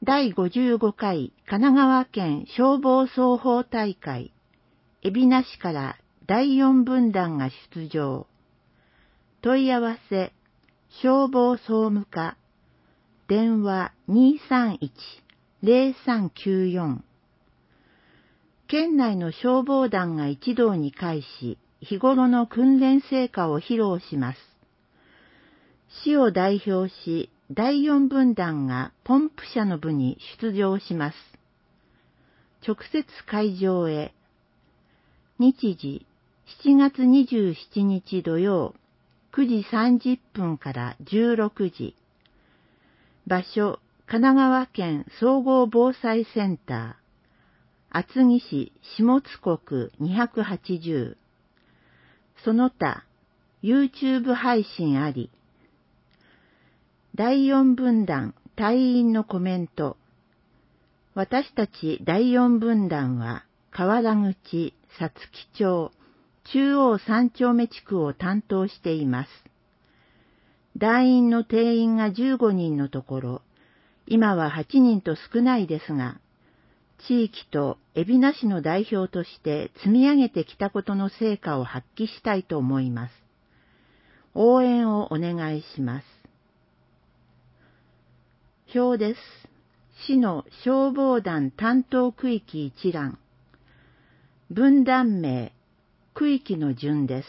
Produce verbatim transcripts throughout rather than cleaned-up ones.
だいごじゅうごかい神奈川県消防操法大会、海老名市からだいよん分団が出場。問い合わせ、消防総務課、電話 にーさんいち ゼロさんきゅうよん。県内の消防団が一堂に会し、日頃の訓練成果を披露します。市を代表し、だいよん分団がポンプ車の部に出場します。直接会場へ。日時、しちがつにじゅうしちにち土曜、くじさんじゅっぷんからじゅうろくじ。場所、神奈川県総合防災センター、厚木市下津国にひゃくはちじゅう。その他、YouTube 配信あり。だいよん分団隊員のコメント。私たちだいよん分団は、河原口、皐月町、中央三丁目地区を担当しています。団員の定員がじゅうごにんのところ、今ははちにんと少ないですが、地域と海老名市の代表として積み上げてきたことの成果を発揮したいと思います。応援をお願いします。表です。市の消防団担当区域一覧。分団名、区域の順です。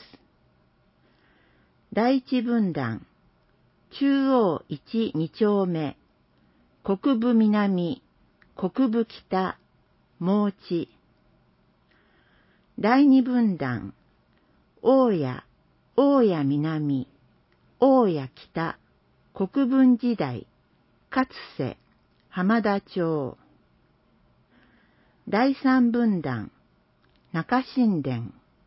第一分団、中央いち、に丁目、国部南、国部北、毛地。第二分団、大谷、大谷南、大谷北、国分寺台、勝瀬、浜田町。第三分団、中新田。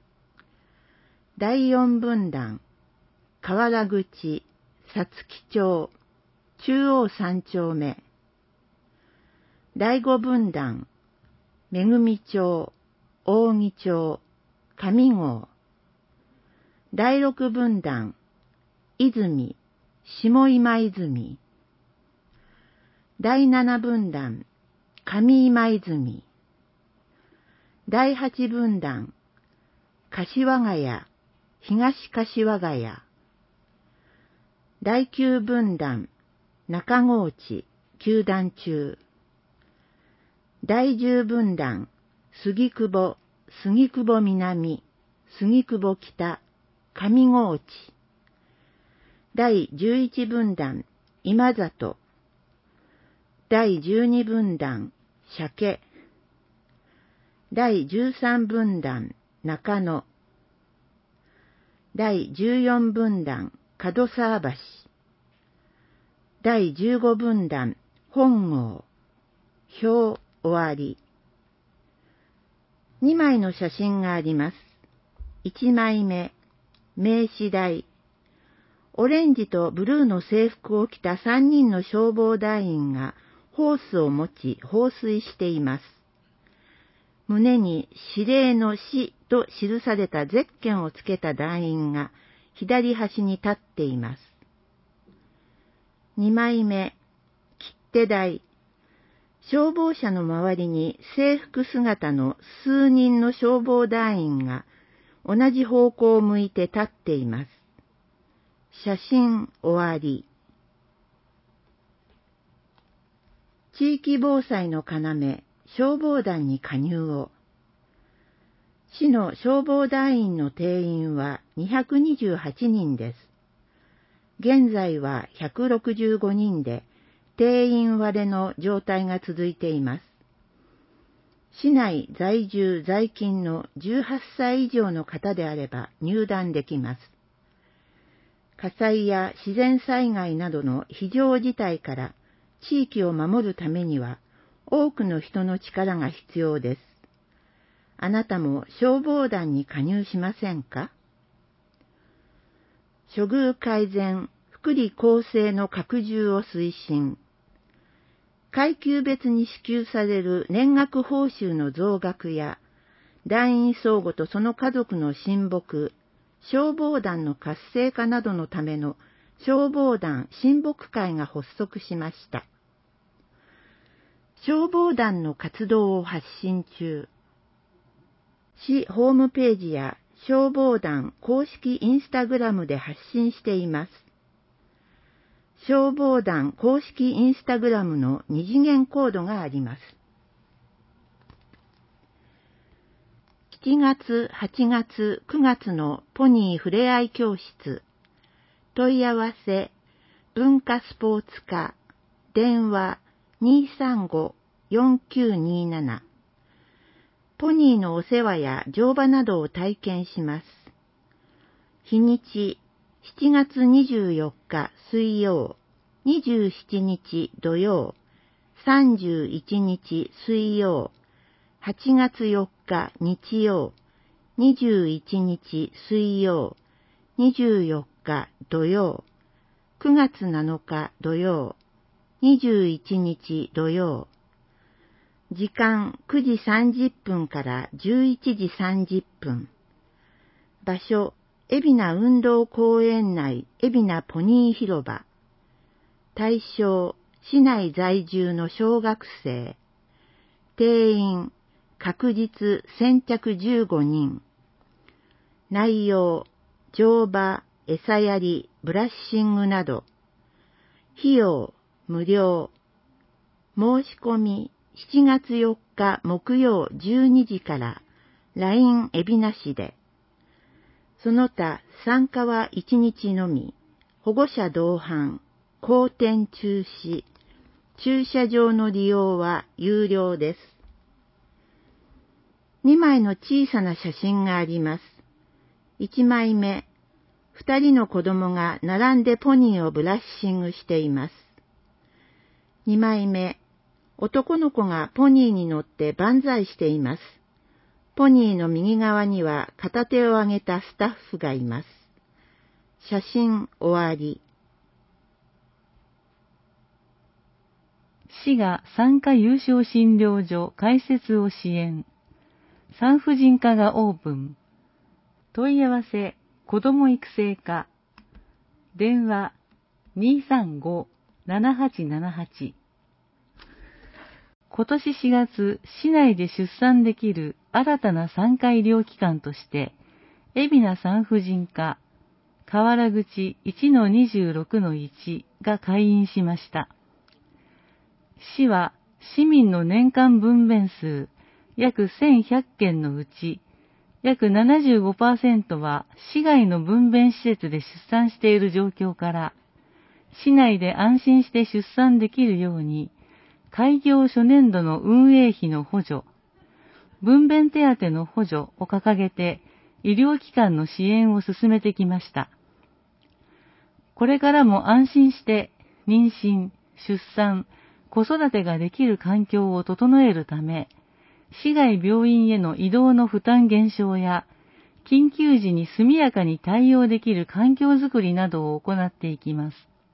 第四分団、河原口、皐月町、中央三丁目。第五分団、めぐみ町、扇町、上郷。第六分団、泉、下今泉。第七分団、上今泉。第八分団、柏ヶ谷、東柏ヶ谷。第九分団、中河内、九段中。第十分団、杉久保、杉久保南、杉久保北、上河内。第十一分団、今里。第十二分団、鮭。第十三分団、中野。第十四分団、門沢橋。第十五分団、本郷。表終わり。にまいの写真があります。いちまいめ、名刺台。オレンジとブルーの制服を着たさんにんの消防団員がホースを持ち放水しています。胸に指令の死と記されたゼッケンをつけた団員が左端に立っています。にまいめ、切手台。消防車の周りに制服姿の数人の消防団員が同じ方向を向いて立っています。写真終わり。地域防災の要、消防団に加入を。市の消防団員の定員はにひゃくにじゅうはちにんです。現在はひゃくろくじゅうごにんで、定員割れの状態が続いています。市内在住在勤のじゅうはっさい以上の方であれば入団できます。火災や自然災害などの非常事態から地域を守るためには多くの人の力が必要です。あなたも消防団に加入しませんか？処遇改善、福利厚生の拡充を推進。階級別に支給される年額報酬の増額や、団員相互とその家族の親睦、消防団の活性化などのための消防団親睦会が発足しました。 消防団の活動を発信中。市ホームページや消防団公式インスタグラムで発信しています。消防団公式インスタグラムの二次元コードがあります。しちがつ、はちがつ、くがつのポニーふれあい教室。問い合わせ、文化スポーツ課、電話 にーさんご よんきゅうにーなな。ポニーのお世話や乗馬などを体験します。日にち、しちがつにじゅうよっか水曜、にじゅうしちにち土曜、さんじゅういちにち水曜、はちがつよっか日曜、にじゅういちにち水曜、にじゅうよっか土曜、くがつなのか土曜、にじゅういちにち土曜。時間くじさんじゅっぷんからじゅういちじさんじゅっぷん。場所、海老名運動公園内海老名ポニー広場。対象、市内在住の小学生。定員、確実先着じゅうごにん。内容、乗馬、餌やり、ブラッシングなど。費用、無料。申し込み、しちがつよっか木曜じゅうにじから ライン 海老名市で。その他参加はいちにちのみ、保護者同伴、公展中止、駐車場の利用は有料です。にまいの小さな写真があります。いちまいめ、ふたりの子供が並んでポニーをブラッシングしています。にまいめ、男の子がポニーに乗って万歳しています。ポニーの右側には片手を上げたスタッフがいます。写真終わり。 市が産科有償診療所開設を支援。産婦人科がオープン。問い合わせ、子ども育成課。電話 にーさんご ななはちななはち。今年しがつ、市内で出産できる新たな産科医療機関として、海老名産婦人科、河原口 いちのにじゅうろくのいち が開院しました。市は市民の年間分娩数約せんひゃっけんのうち、約 ななじゅうごパーセント は市外の分娩施設で出産している状況から、市内で安心して出産できるように、開業初年度の運営費の補助、分娩手当の補助を掲げて、医療機関の支援を進めてきました。これからも安心して妊娠、出産、子育てができる環境を整えるため、市外病院への移動の負担減少や、緊急時に速やかに対応できる環境づくりなどを行っていきます。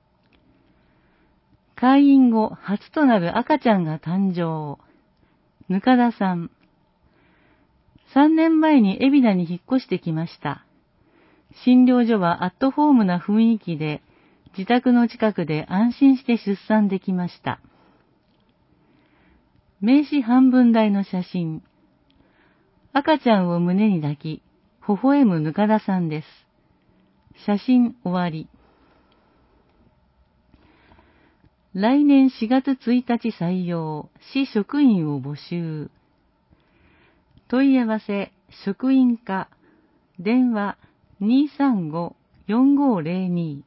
開院後初となる赤ちゃんが誕生。ぬかださん。さんねんまえに海老名に引っ越してきました。診療所はアットホームな雰囲気で、自宅の近くで安心して出産できました。名刺半分大の写真。赤ちゃんを胸に抱き、微笑むぬかださんです。写真終わり。来年しがつついたち採用、市職員を募集。問い合わせ、職員課、電話 にーさんご よんごーぜろに。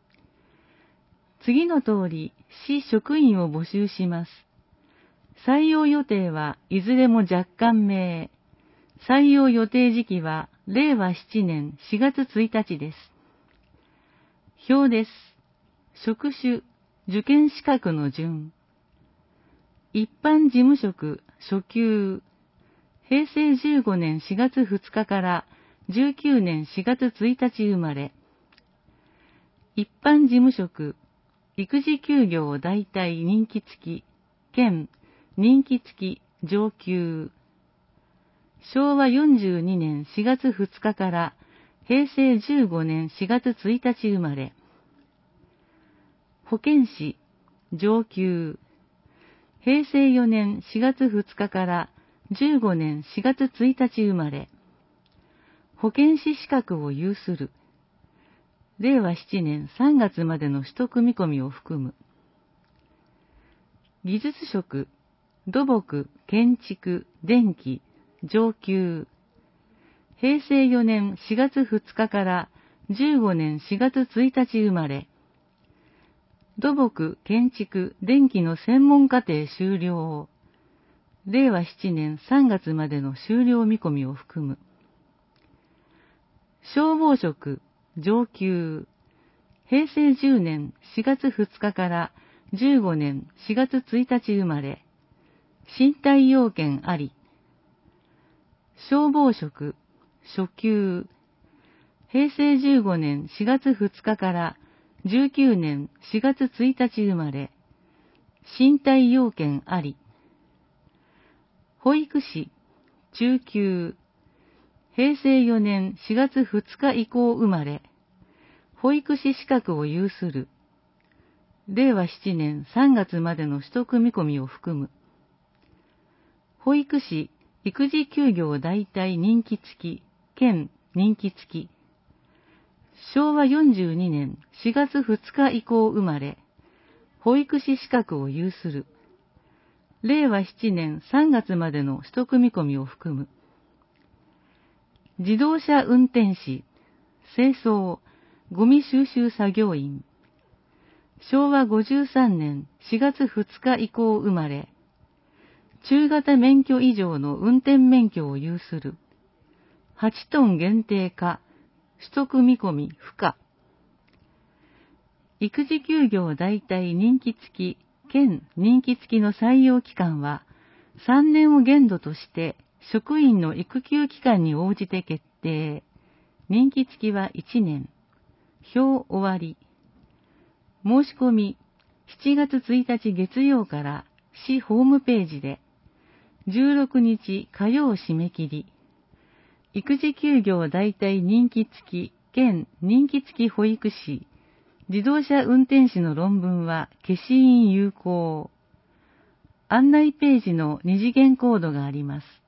次の通り、市職員を募集します。採用予定はいずれも若干名。採用予定時期はれいわしちねんしがつついたちです。表です。職種、受験資格の順。一般事務職、初級。へいせいじゅうごねんしがつふつかからじゅうきゅうねんしがつついたち生まれ。一般事務職、育児休業代替任期付き、兼任期付き上級。しょうわよんじゅうにねんしがつふつかからへいせいじゅうごねんしがつついたち生まれ。保健師、上級。 へいせいよねんしがつふつかからじゅうごねんしがつついたち生まれ、保健師資格を有する。れいわしちねんさんがつまでの取得見込みを含む。技術職、土木、建築、電気、上級。へいせいよねんしがつふつかからじゅうごねんしがつついたち生まれ、土木、建築、電気の専門課程修了。れいわしちねんさんがつまでの修了見込みを含む。消防職、上級。へいせいじゅうねんしがつふつかからじゅうごねんしがつついたち生まれ、身体要件あり。消防職、初級。へいせいじゅうごねんしがつふつかからじゅうきゅうねんしがつついたち生まれ、身体要件あり。保育士、中級。へいせいよねんしがつふつか以降生まれ、保育士資格を有する。れいわしちねんさんがつまでの取得見込みを含む。保育士、育児休業代替任期付き、兼任期付き。しょうわよんじゅうにねんしがつふつか以降生まれ、保育士資格を有する。れいわしちねんさんがつまでの取得見込みを含む。自動車運転士、清掃、ゴミ収集作業員。しょうわごじゅうさんねんしがつふつか以降生まれ、中型免許以上の運転免許を有する。はちトン限定化、取得見込み不可。育児休業代替任期付き、兼任期付きの採用期間は、さんねんを限度として職員の育休期間に応じて決定。任期付きはいちねん。表終わり。申し込み、しちがつついたち月曜から市ホームページで、じゅうろくにち火曜締め切り。育児休業代替任期付き、兼任期付き保育士、自動車運転士の論文は消印有効。案内ページの二次元コードがあります。